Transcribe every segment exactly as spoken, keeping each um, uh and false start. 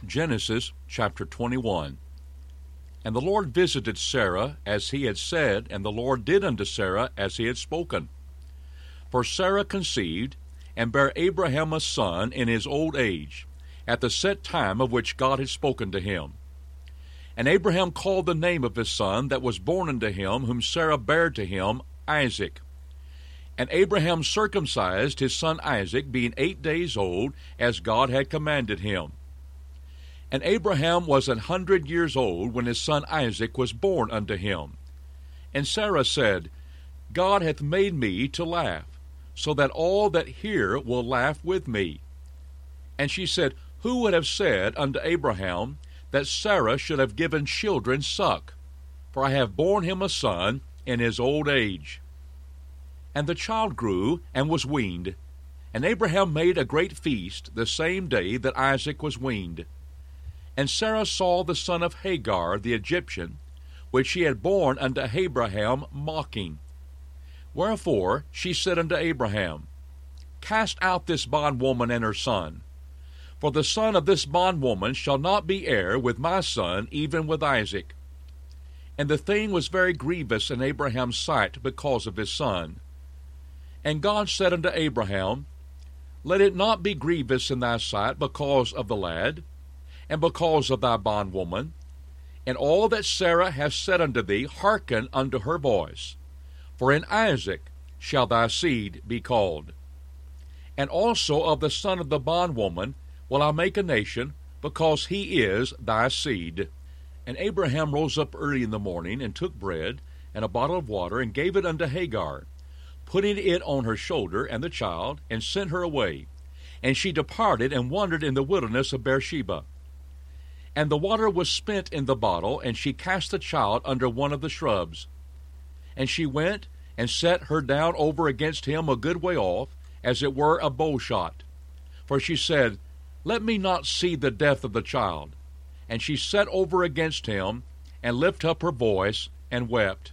Genesis chapter twenty-one. And the Lord visited Sarah as he had said, and the Lord did unto Sarah as he had spoken. For Sarah conceived, and bare Abraham a son in his old age, at the set time of which God had spoken to him. And Abraham called the name of his son that was born unto him, whom Sarah bare to him, Isaac. And Abraham circumcised his son Isaac, being eight days old, as God had commanded him. And Abraham was an hundred years old when his son Isaac was born unto him. And Sarah said, God hath made me to laugh, so that all that hear will laugh with me. And she said, Who would have said unto Abraham that Sarah should have given children suck? For I have borne him a son in his old age. And the child grew and was weaned. And Abraham made a great feast the same day that Isaac was weaned. And Sarah saw the son of Hagar the Egyptian, which she had borne unto Abraham, mocking. Wherefore she said unto Abraham, Cast out this bondwoman and her son, for the son of this bondwoman shall not be heir with my son, even with Isaac. And the thing was very grievous in Abraham's sight because of his son. And God said unto Abraham, Let it not be grievous in thy sight because of the lad, and because of thy bondwoman, and all that Sarah hath said unto thee, hearken unto her voice. For in Isaac shall thy seed be called. And also of the son of the bondwoman will I make a nation, because he is thy seed. And Abraham rose up early in the morning, and took bread, and a bottle of water, and gave it unto Hagar, putting it on her shoulder and the child, and sent her away. And she departed, and wandered in the wilderness of Beersheba. And the water was spent in the bottle, and she cast the child under one of the shrubs. And she went, and set her down over against him a good way off, as it were a bow shot. For she said, Let me not see the death of the child. And she set over against him, and lifted up her voice, and wept.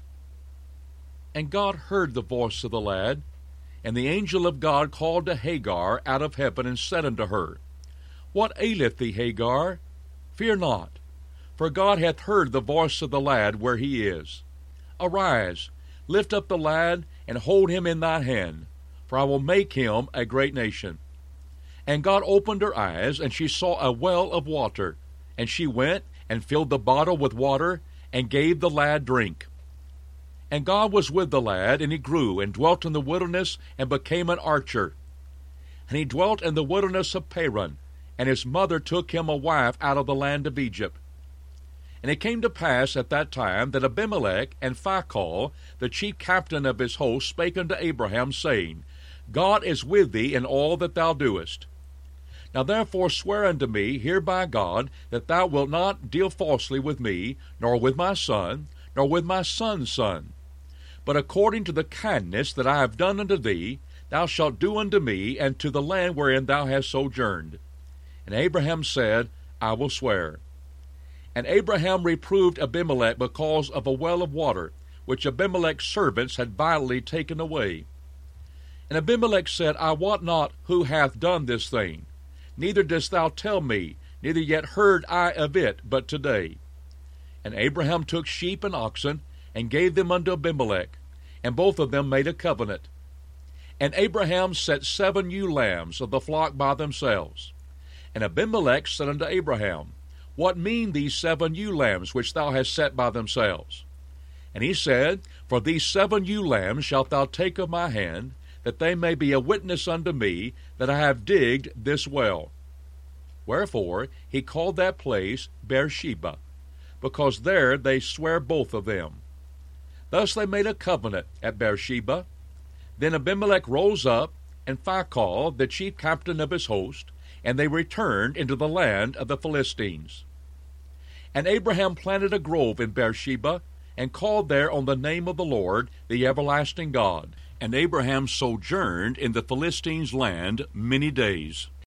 And God heard the voice of the lad, and the angel of God called to Hagar out of heaven, and said unto her, What aileth thee, Hagar? Fear not, for God hath heard the voice of the lad where he is. Arise, lift up the lad, and hold him in thy hand, for I will make him a great nation. And God opened her eyes, and she saw a well of water. And she went, and filled the bottle with water, and gave the lad drink. And God was with the lad, and he grew, and dwelt in the wilderness, and became an archer. And he dwelt in the wilderness of Paran, and his mother took him a wife out of the land of Egypt. And it came to pass at that time that Abimelech and Phicol, the chief captain of his host, spake unto Abraham, saying, God is with thee in all that thou doest. Now therefore swear unto me here by God, that thou wilt not deal falsely with me, nor with my son, nor with my son's son. But according to the kindness that I have done unto thee, thou shalt do unto me, and to the land wherein thou hast sojourned. And Abraham said, I will swear. And Abraham reproved Abimelech because of a well of water, which Abimelech's servants had violently taken away. And Abimelech said, I wot not who hath done this thing, neither didst thou tell me, neither yet heard I of it, but today. And Abraham took sheep and oxen, and gave them unto Abimelech, and both of them made a covenant. And Abraham set seven ewe lambs of the flock by themselves. And Abimelech said unto Abraham, What mean these seven ewe lambs which thou hast set by themselves? And he said, For these seven ewe lambs shalt thou take of my hand, that they may be a witness unto me that I have digged this well. Wherefore he called that place Beersheba, because there they sware both of them. Thus they made a covenant at Beersheba. Then Abimelech rose up, and Phicol, the chief captain of his host, and they returned into the land of the Philistines. And Abraham planted a grove in Beersheba, and called there on the name of the Lord, the everlasting God. And Abraham sojourned in the Philistines' land many days.